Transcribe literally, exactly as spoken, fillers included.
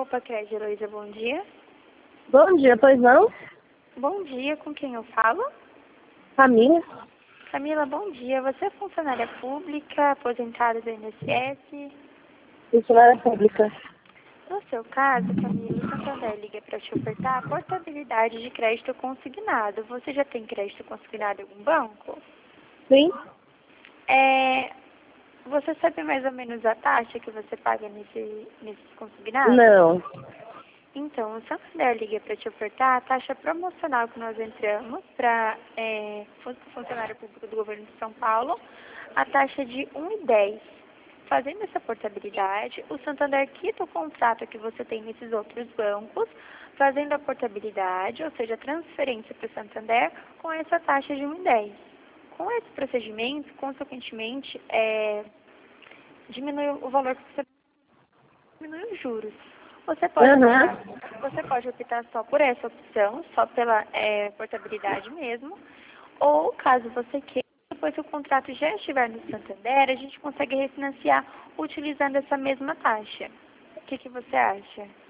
Opa, Kézia, Heloísa, bom dia. Bom dia, pois não? Bom dia, com quem eu falo? Família? Camila, bom dia. Você é funcionária pública, aposentada do I N S S? Funcionária pública. No seu caso, Camila, o Santander liga para te ofertar a portabilidade de crédito consignado. Você já tem crédito consignado em algum banco? Sim? É, você sabe mais ou menos a taxa que você paga nesse, nesse consignado? Não. Então, o Santander liga para te ofertar a taxa promocional que nós entramos para é, funcionário público do governo de São Paulo, a taxa de um vírgula dez. Fazendo essa portabilidade, o Santander quita o contrato que você tem nesses outros bancos, fazendo a portabilidade, ou seja, a transferência para o Santander, com essa taxa de um vírgula dez. Com esse procedimento, consequentemente, é, diminui o valor que você diminui os juros. Você pode, Uhum. optar, você pode optar só por essa opção, só pela é, portabilidade mesmo, ou caso você queira, depois que o contrato já estiver no Santander, a gente consegue refinanciar utilizando essa mesma taxa. O que, que você acha?